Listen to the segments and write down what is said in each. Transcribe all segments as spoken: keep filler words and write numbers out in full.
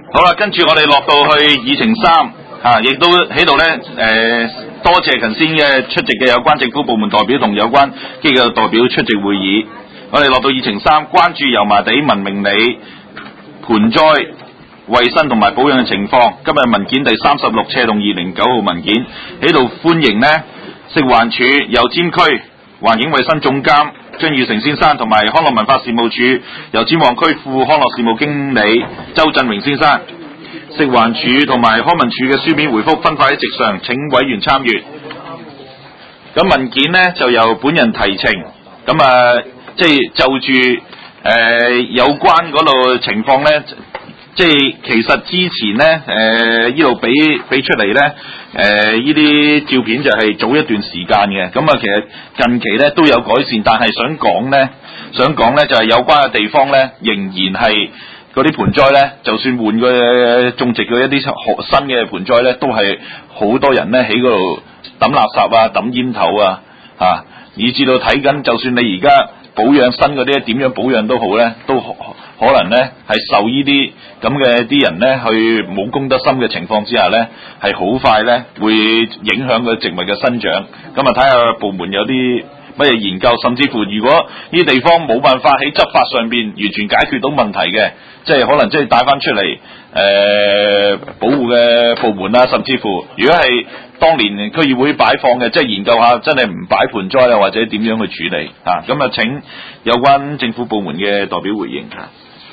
好啦，跟住我哋落到去議程三嚇，亦都喺度咧誒，多謝頭先嘅出席嘅有關政府部門代表同有關機構代表出席會議。我哋落到議程三，關注油麻地文明里盆栽衛生同埋保養嘅情況。今日文件第三十六斜同二零九號文件喺度歡迎呢食環署油尖區環境衛生總監張耀成先生同埋康樂文化事務處油尖旺區副康樂事務經理周振榮先生。食環署同埋康文署嘅書面回覆分發喺席上，請委員參閱。咁文件呢就由本人提呈，咁啊即係就住誒、呃、有關嗰度情況呢，即係其實之前呢誒呢度俾俾出嚟呢誒呢啲照片就係早一段時間嘅，咁啊其實近期呢都有改善，但係想講呢想講呢就係、是、有關嘅地方呢仍然係。嗰啲盆栽咧，就算換嘅種植嘅一啲新嘅盆栽咧，都係好多人咧喺嗰度抌垃圾啊、抌煙頭啊，啊，以至到睇緊，就算你而家保養新嗰啲點樣保養都好咧，都可能咧係受呢啲咁嘅啲人咧去冇公德心嘅情況之下咧，係好快咧會影響個植物嘅生長。咁啊，睇下部門有啲乜嘢研究，甚至乎如果呢啲地方冇辦法喺執法上邊完全解決到問題嘅，即係可能即係帶翻出嚟誒、呃、保護嘅部門啦，甚至乎如果係當年區議會擺放嘅，即係研究下真係唔擺盆栽啊，或者點樣去處理啊？咁啊，請有關政府部門嘅代表回應啊。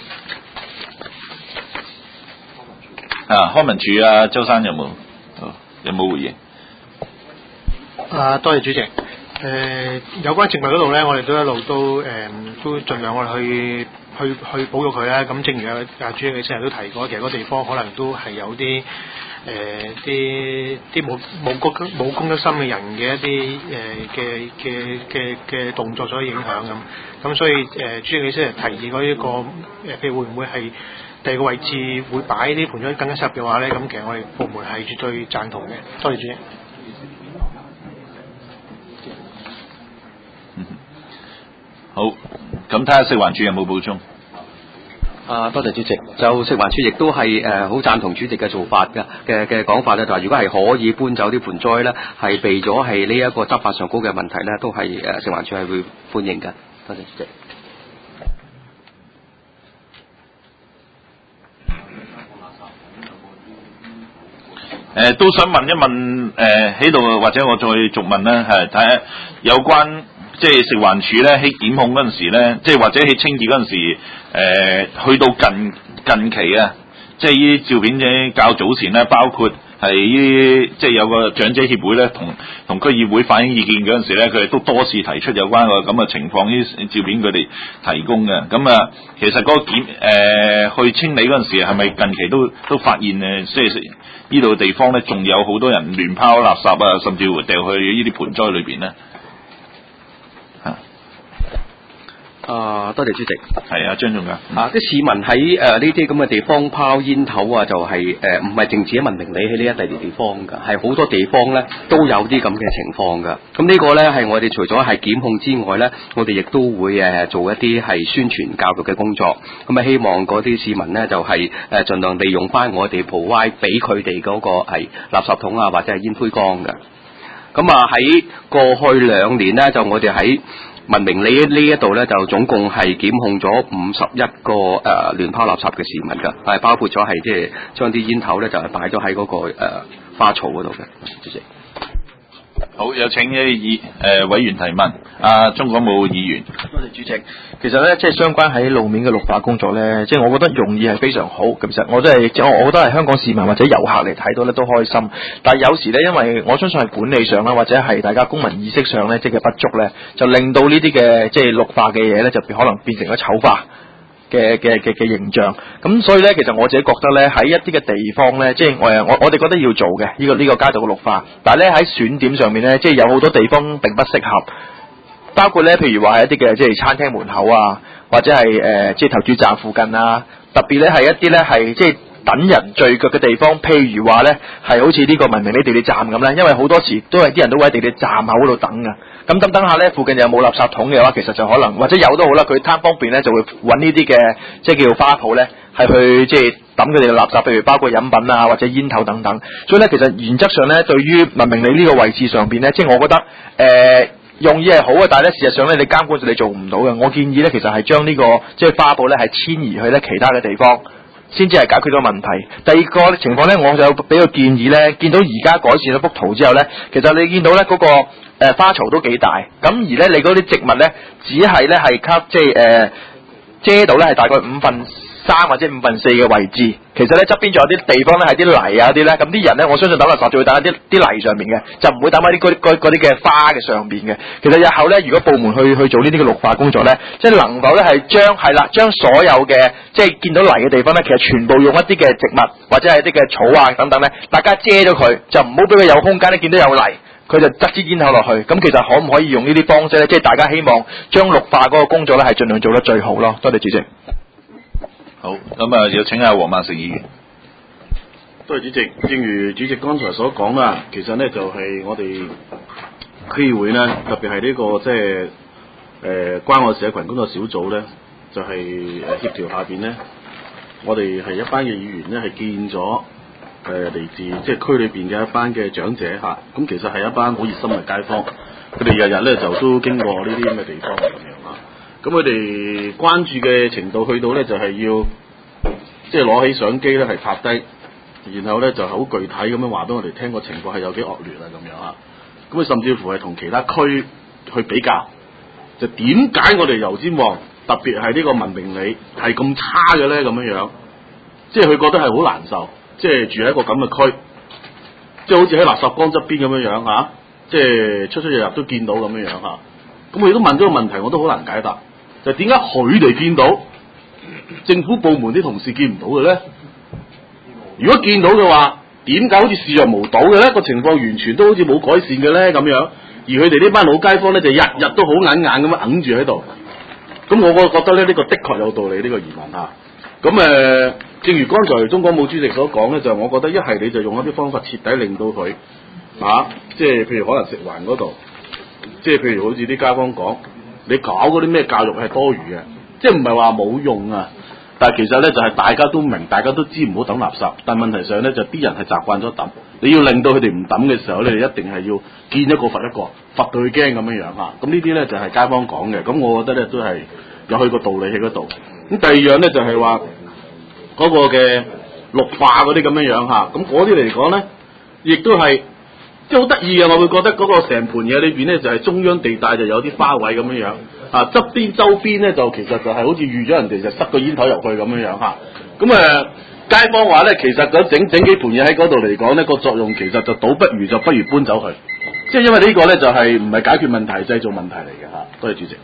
啊，康文署啊，周生有冇？有冇回應？ 啊，多謝主席。誒、呃、有關植物嗰度咧，我哋都一路都誒、呃、都盡量我哋去去去保育佢啦。咁正如啊啊主席你成日都提過，其實嗰個地方可能都係有啲誒啲啲冇冇公冇公德心嘅人嘅一啲誒嘅嘅嘅嘅動作所影響咁。咁所以誒、呃、主席你成日提議嗰一個誒，譬如會唔會係第二個位置會擺啲盆栽更加適合嘅話咧？咁其實我哋部門係絕對贊同嘅。多謝主席。 好，咁睇下食環署有冇補充？ 啊，多謝主席。就食環署亦都係誒好贊同主席嘅做法嘅嘅嘅講法咧，就係如果係可以搬走啲盆栽咧，係避咗係呢一個執法上高嘅問題咧，都係誒食環署係會歡迎嘅。多謝主席。 誒、呃、都想問一問誒喺度，或者我再續問咧，係睇下有關。即係食環署咧喺檢控嗰陣時咧，即係或者喺清潔嗰陣時，誒、呃、去到近近期啊，即係呢啲照片嘅較早前咧，包括係呢即係有個長者協會咧，同同區議會反映意見嗰陣時咧，佢哋都多次提出有關個咁嘅情況，呢啲照片佢哋提供嘅。咁啊，其實嗰個檢誒、呃、去清理嗰陣時，係咪近期都都發現誒，即係呢度地方咧，仲有好多人亂拋垃圾啊，甚至乎掉去呢啲盆栽裏邊咧？ 啊，多謝主席。 係啊，張總噶。 啊，啲市民喺誒呢啲咁嘅地方拋煙頭啊，就係誒唔係淨止喺文明里喺呢一地地方㗎，係好多地方咧都有啲咁嘅情況㗎。咁呢個咧係我哋除咗係檢控之外咧，我哋亦都會誒做一啲係宣傳教育嘅工作。咁啊，希望嗰啲市民咧就係誒盡量利用翻我哋 provide 俾佢哋嗰個係垃圾桶啊，或者係煙灰缸㗎。咁啊喺過去兩年咧，就我哋喺文明里呢一度咧，就總共係檢控咗五十一個誒、呃、亂拋垃圾嘅市民㗎，係包括咗係即係將啲煙頭咧就係擺咗喺嗰個、呃、花槽嗰度嘅。主席， 好，有請呢議誒委員提問。阿鍾國武議員， 多謝主席。其實咧，即係相關喺路面嘅綠化工作咧，即係我覺得用意係非常好。其實我真係，即係我覺得係香港市民或者遊客嚟睇到咧都開心。但係有時咧，因為我相信係管理上啦，或者係大家公民意識上咧，即係不足咧，就令到呢啲嘅即係綠化嘅嘢咧，就可能變成咗醜化嘅嘅嘅嘅形象。咁所以咧，其實我自己覺得咧，喺一啲嘅地方咧，即係我我我哋覺得要做嘅呢個呢個街道嘅綠化，但係咧喺選點上面咧，即係有好多地方並不適合。包括咧，譬如話係一啲嘅即係餐廳門口啊，或者係誒即係投注站附近啊，特別咧係一啲咧係即係等人聚腳嘅地方，譬如話咧係好似呢個文明里地鐵站咁咧，因為好多時都係啲人都會喺地鐵站口嗰度等㗎。咁等等下咧，附近有冇垃圾桶嘅話，其實就可能或者有都好啦，佢貪方便咧就會揾呢啲嘅即係叫花圃咧係去即係抌佢哋嘅垃圾，譬如包括飲品啊或者煙頭等等。所以咧，其實原則上咧，對於文明里呢個位置上邊咧，即係我覺得誒、呃、用意係好嘅，但係咧事實上咧，你監管就你做唔到嘅。我建議咧，其實係將呢個即係花布咧係遷移去咧其他嘅地方，先至係解決咗問題。第二個情況咧，我就俾個建議咧，見到而家改善咗幅圖之後咧，其實你見到咧嗰、那個、呃、花槽都幾大，咁而咧你嗰啲植物咧，只係咧係吸即係誒、呃、遮到咧係大概五分三或者五分四嘅位置。其實咧側邊仲有啲地方咧係啲泥啊啲咧，咁啲人咧我相信抌垃圾就會抌喺啲啲泥上面嘅，就唔會抌喺啲嗰啲嗰啲嘅花嘅上邊嘅。其實日後咧，如果部門去去做呢啲嘅綠化工作咧，即係能否咧係將係啦，將所有嘅即係見到泥嘅地方咧，其實全部用一啲嘅植物或者係一啲嘅草啊等等咧，大家遮咗佢，就唔好俾佢有空間咧見到有泥，佢就側支煙頭落去。咁其實可唔可以用呢啲方式咧？即係大家希望將綠化嗰個工作咧係盡量做得最好咯。多謝主席。 好，咁啊，有請阿黃萬成議員。 多謝主席。正如主席剛才所講啦，其實呢就係、是、我哋區議會呢，特別係呢、這個即係誒關愛社群工作小組呢，就係、是、誒協調下邊呢，我哋係一班嘅議員呢，係見咗誒嚟自即係區裏邊嘅一班嘅長者嚇，咁其實係一班好熱心嘅街坊，佢哋日日呢就都經過呢啲咁嘅地方咁樣啊。咁佢哋關注嘅程度去到咧，就係要即係攞起相機咧，係拍低，然後咧就好具體咁樣話俾我哋聽個情況係有幾惡劣啊咁樣啊。咁佢甚至乎係同其他區去比較，就點解我哋油尖旺特別係呢個文明里係咁差嘅咧咁樣樣？即係佢覺得係好難受，即係住喺一個咁嘅區，即係好似喺垃圾缸側邊咁樣樣嚇，即係出出入入都見到咁樣樣嚇。咁佢都問咗個問題，我都好難解答。就點解佢哋見到政府部門啲同事見唔到嘅咧？如果見到嘅話，點解好似視若無睹嘅咧？個情況完全都好似冇改善嘅咧咁樣。而佢哋呢班老街坊咧，就日日都好眼眼咁樣揞住喺度。咁我個覺得咧，呢、這個的確有道理呢、這個疑問嚇。咁誒、呃，正如剛才中廣武主席所講咧，就我覺得一係你就用一啲方法徹底令到佢啊，即係譬如可能食環嗰度，即係譬如好似啲街坊講。你搞嗰啲咩教育係多餘嘅，即係唔係話冇用啊？但係其實咧就係、是、大家都明，大家都知唔好抌垃圾，但係問題上咧就啲人係習慣咗抌，你要令到佢哋唔抌嘅時候咧，你一定係要見一個罰一個，罰到佢驚咁樣樣嚇。咁呢啲咧就係、是、街坊講嘅，咁我覺得咧都係有佢個道理喺嗰度。咁第二樣咧就係話嗰個嘅綠化嗰啲咁樣樣嚇，咁嗰啲嚟講咧，亦都係。即係好得意嘅，我會覺得嗰個成盤嘢裏邊咧就係、是、中央地帶就有啲花位咁樣樣，啊側邊周邊咧就其實就係好似預咗人哋就塞個煙頭入去咁樣樣嚇。咁、啊、誒、呃、街坊話咧，其實嗰整整幾盤嘢喺嗰度嚟講咧，個作用其實就倒不如就不如搬走佢。即係因為呢個咧就係唔係解決問題，製造問題嚟嘅嚇。多謝主席。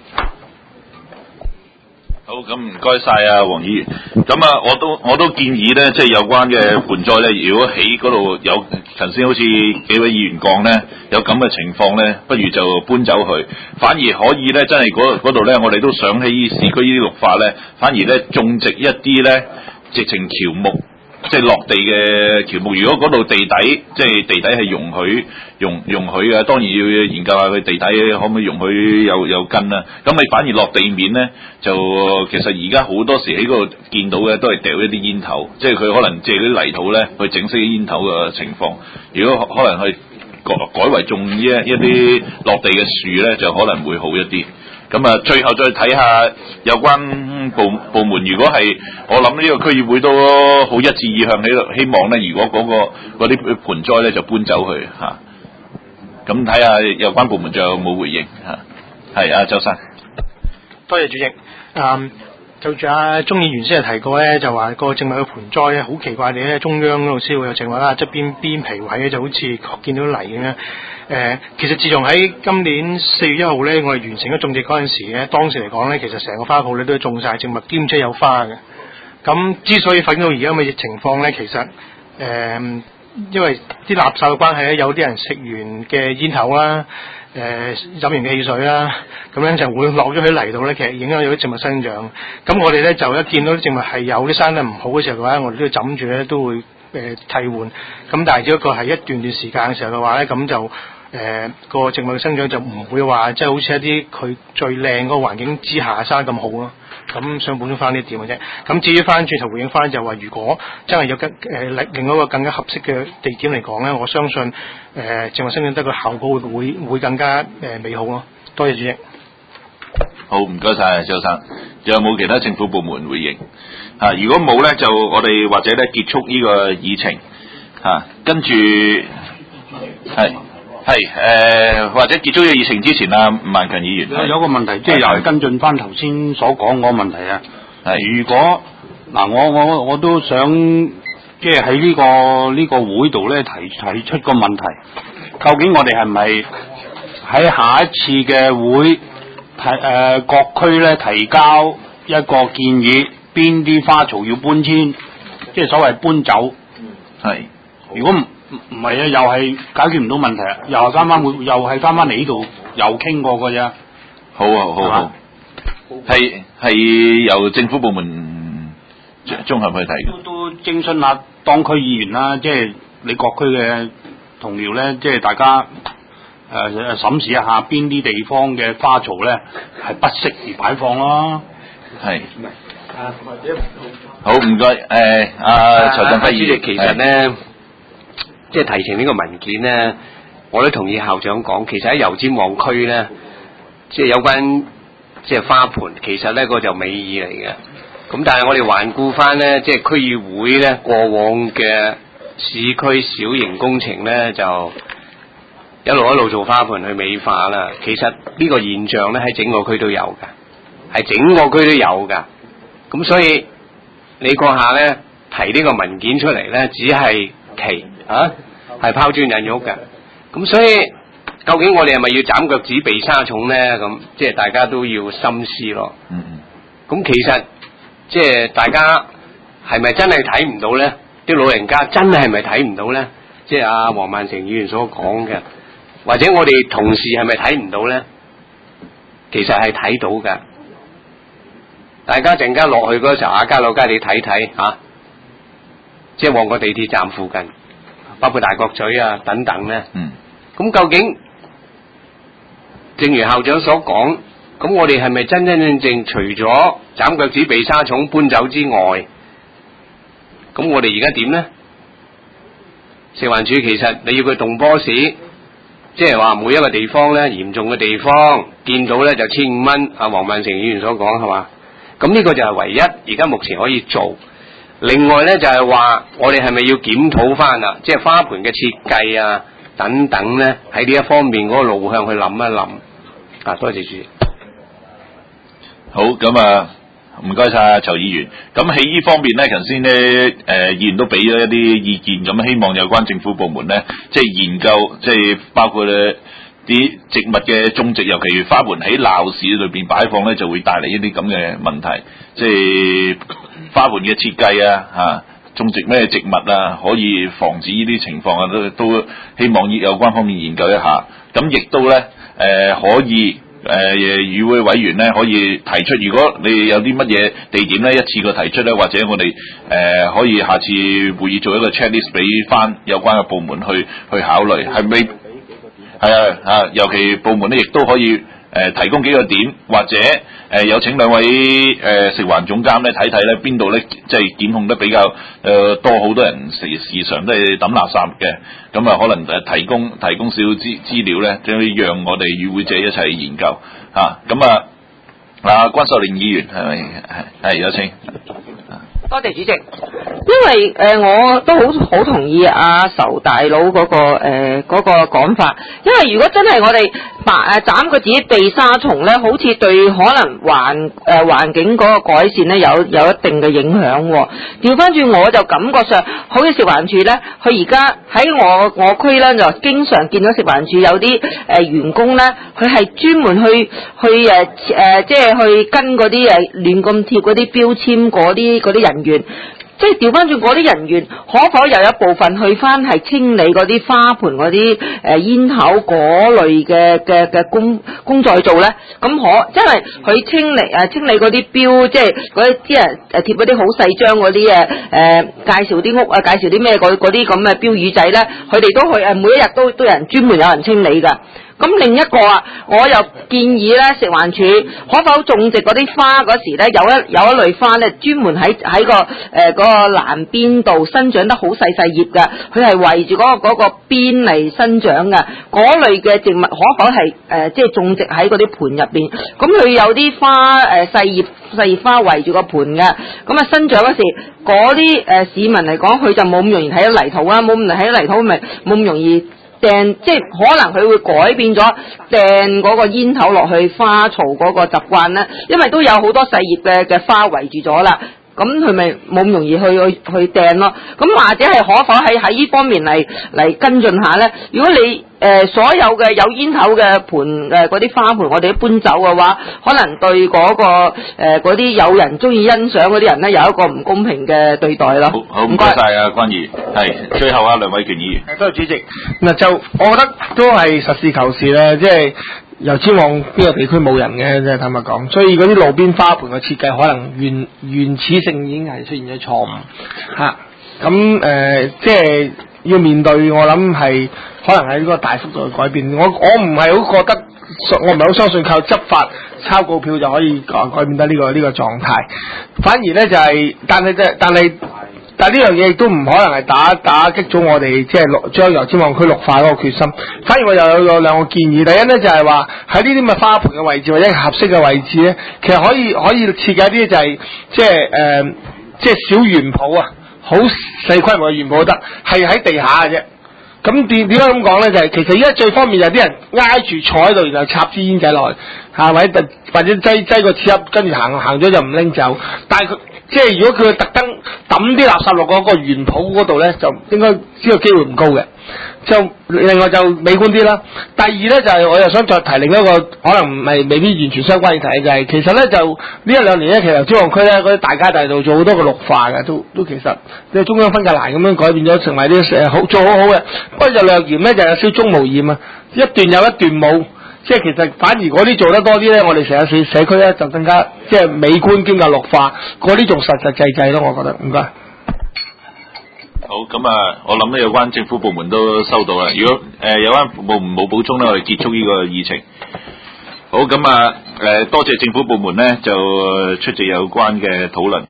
好，咁唔該晒啊，黃議員。咁啊，我都我都建議咧，即係有關嘅盆栽咧，如果喺嗰度有頭先好似幾位議員講咧，有咁嘅情況咧，不如就搬走佢。反而可以咧，真係嗰嗰度咧，我哋都想喺市區呢啲綠化咧，反而咧種植一啲咧，直情喬木。即係落地嘅喬木，如果嗰度地底，即係地底係容許容容許嘅，當然要研究下佢地底可唔可以容許有有根啦。咁你反而落地面咧，就其實而家好多時喺嗰度見到嘅都係掉一啲煙頭，即係佢可能借啲泥土咧去整熄啲煙頭嘅情況。如果可能去改改為種一一啲落地嘅樹咧，就可能會好一啲。咁啊，最後再睇下有關部部門，如果係我諗呢個區議會都好一致意向喺度，希望咧，如果嗰、嗰個嗰啲盆栽咧就搬走去嚇。咁睇下有關部門仲有冇回應嚇？係啊，周生。 多謝主席。嗯，就住阿鍾議員先係提過咧，就話個植物嘅盆栽咧，好奇怪地咧，中央嗰度先會有植物啦，側邊邊皮位咧就好似見到泥咁樣。誒、呃，其實自從喺今年四月一號咧，我哋完成咗種植嗰陣時咧，當時嚟講咧，其實成個花圃咧都種晒植物，兼且有花嘅。咁之所以發展到而家咁嘅情況咧，其實誒、呃，因為啲垃圾嘅關係咧，有啲人食完嘅煙頭啦，誒、呃、飲完嘅汽水啦，咁樣就會落咗喺泥度咧，其實影響咗啲植物生長。咁我哋咧就一見到啲植物係有啲生得唔好嘅時候嘅話，我哋都要枕住咧，都會誒、呃、替換。咁但係只不過係一段段時間嘅時候嘅話咧，咁就。 誒個植物嘅生長就唔會話即係好似一啲佢最靚嗰個環境之下生咁好咯。咁想補充翻呢點嘅啫。咁至於翻轉頭回應翻就話，如果真係有更誒另另外一個更加合適嘅地點嚟講咧，我相信誒、呃、植物生長得個效果會會會更加誒、呃、美好咯。多謝主席。 好，唔該晒周生。仲有冇其他政府部門回應？啊，如果冇咧，就我哋或者咧結束呢個議程。啊，跟住係係誒，或者結束呢個議程之前啊，吳萬強議員有有個問題，即係又係跟進翻頭先所講嗰個問題啊。 係如果嗱，我我我都想即係喺呢個呢、這個會度咧提提出個問題，究竟我哋係咪喺下一次嘅會提誒、呃、各區咧提交一個建議，邊啲花槽要搬遷，即係所謂搬走？ 係。 如果唔唔係啊，又係解決唔到問題啊，又係翻翻會，又係翻翻嚟呢度又傾過㗎咋。 好啊，好好。係係由政府部門綜合去睇。 都都徵詢下當區議員啦，即係你各區嘅同僚咧，即係大家誒誒審視一下邊啲地方嘅花槽咧係不適宜擺放咯。係。 好，唔該。誒，阿財政輝議員， 其實咧。即係提呈呢個文件咧，我都同意校長講，其實喺油尖旺區咧，即係有關即係花盆，其實咧個就美意嚟嘅。咁但係我哋環顧翻咧，即係區議會咧過往嘅市區小型工程咧，就一路一路做花盆去美化啦。其實呢個現象咧喺整個區都有㗎，係整個區都有㗎。咁所以你閣下咧提呢個文件出嚟咧，只係其啊，係拋磚引玉嘅，咁所以究竟我哋係咪要斬腳趾避沙蟲咧？咁即係大家都要深思咯。嗯嗯。咁其實即係大家係咪真係睇唔到咧？啲老人家真係咪睇唔到咧？即係阿黃萬成議員所講嘅，或者我哋同事係咪睇唔到咧？其實係睇到㗎。大家陣間落去嗰時候，亞皆老街你睇睇嚇，即係旺角地鐵站附近。包括大角咀啊等等咧，嗯，咁究竟正如校長所講，咁我哋係咪真真正正除咗斬腳趾避沙蟲搬走之外，咁我哋而家點咧？食環署其實你要佢動波士，即係話每一個地方咧嚴重嘅地方見到咧就千五蚊，阿黃萬成議員所講係嘛？咁呢個就係唯一而家目前可以做。另外咧就係話，我哋係咪要檢討翻啊？即係花盆嘅設計啊，等等咧，喺呢一方面嗰個路向去諗一諗。啊，多謝主席。 好，咁啊，唔該晒曹議員。咁喺呢方面咧，頭先咧誒議員都俾咗一啲意見，咁希望有關政府部門咧，即係研究，即係包括咧啲植物嘅種植，尤其花盆喺鬧市裏邊擺放咧，就會帶嚟一啲咁嘅問題，即係。花盆嘅設計啊，嚇、啊、種植咩植物啊，可以防止呢啲情況啊，都都希望有關方面研究一下。咁亦都咧，誒、呃、可以誒、呃、議會委員咧可以提出，如果你有啲乜嘢地點咧，一次過提出咧，或者我哋誒、呃、可以下次會議做一個 checklist 俾翻有關嘅部門去去考慮，係咪？係啊啊，尤其部門咧亦都可以。誒、呃、提供幾個點，或者誒、呃、有請兩位誒、呃、食環總監咧睇睇咧邊度咧即係檢控得比較誒、呃、多，好多人時時常都係抌垃圾嘅，咁啊可能誒提供提供少少資資料咧，將讓我哋與會者一齊研究嚇。咁啊，啊關秀玲議員係咪係係有請？ 多謝主席，因為誒、呃、我都好好同意阿仇大佬嗰、那個誒嗰、呃那個講法，因為如果真係我哋白誒斬個自己避沙蟲咧，好似對可能環誒、呃、環境嗰個改善咧有有一定嘅影響、哦。調翻轉我就感覺上，好似食環署咧，佢而家喺我我區咧就經常見到食環署有啲誒、呃、員工咧，佢係專門去去誒誒、呃、即係去跟嗰啲誒亂咁貼嗰啲標籤嗰啲嗰啲人員。 即係調翻轉嗰啲人員，可否又有一部分去翻係清理嗰啲花盆嗰啲誒煙頭嗰類嘅嘅嘅工工作去做咧？咁可，因為佢清理誒清理嗰啲標，即係嗰啲啲人誒貼嗰啲好細張嗰啲誒誒介紹啲屋啊，介紹啲咩嗰嗰啲咁嘅標語仔咧，佢哋都去誒每一日都都有人專門有人清理㗎。咁另一個啊，我又建議咧，食環署可否種植嗰啲花嗰時咧，有一有一類花咧，專門喺喺個誒嗰個欄邊度生長得好細細葉㗎，佢係圍住嗰個嗰個邊嚟生長㗎。嗰類嘅植物可否係誒即係種植喺嗰啲盆入邊？咁佢有啲花誒細葉細葉花圍住個盆㗎，咁啊生長嗰時，嗰啲誒市民嚟講，佢就冇咁容易睇到泥土啦，冇咁容易睇到泥土咪冇咁容易。掟即係可能佢會改變咗掟嗰個煙頭落去花槽嗰個習慣咧，因為都有好多細葉嘅嘅花圍住咗啦，咁佢咪冇咁容易去去去掟咯。咁或者係可否喺喺呢方面嚟嚟跟進下咧？如果你誒、呃、所有嘅有煙頭嘅盆誒嗰啲花盆，我哋都搬走嘅話，可能對嗰、那個誒嗰啲有人中意欣賞嗰啲人咧，有一個唔公平嘅對待咯。 好，好唔該晒啊，關怡。係最後啊，梁偉權議員。 多謝主席。嗱就我覺得都係實事求是啦，即係油尖旺邊個地區冇人嘅，即係坦白講，所以嗰啲路邊花盆嘅設計可能原原始性已經係出現咗錯誤嚇。咁、啊、誒、呃、即係要面對，我諗係可能係呢個大幅度嘅改變。我我唔係好覺得，我唔係好相信靠執法抄告票就可以改改變得呢、這個呢、這個狀態。反而咧就係、是，但係即但係。但係呢樣嘢亦都唔可能係打打擊咗我哋即係綠將油尖旺區綠化嗰個決心。反而我又有有兩個建議，第一咧就係話喺呢啲咁嘅花盆嘅位置或者合適嘅位置咧，其實可以可以設計一啲就係即係誒即係小園圃啊，好細規模嘅園圃得，係喺地下嘅啫。咁點點解咁講咧？就係、是、其實而家最方便就係啲人挨住坐喺度，然後插支煙仔落去，嚇或者或者擠擠個紙盒，跟住行行咗就唔拎走。但係佢即係如果佢特登抌啲垃圾落嗰個園圃嗰度咧，就應該呢個機會唔高嘅。就另外就美觀啲啦。第二咧就係、是、我又想再提另一個可能唔係未必完全相關嘅題，就係、是、其實咧就呢一兩年咧，其實油尖旺區咧嗰啲大街大道做好多個綠化嘅，都都其實即係中央分隔欄咁樣改變咗，成為啲誒好做好好嘅。不過就略嫌咧就有少中無艷啊，一段有一段冇。即係其實反而嗰啲做得多啲咧，我哋成個社社區咧就更加即係美觀兼夠綠化，嗰啲仲實實際際咯，我覺得。唔該。 好，咁啊，我諗咧有關政府部門都收到啦。如果誒、呃、有關部門冇補充咧，我哋結束呢個議程。好，咁啊誒多謝政府部門咧就出席有關嘅討論。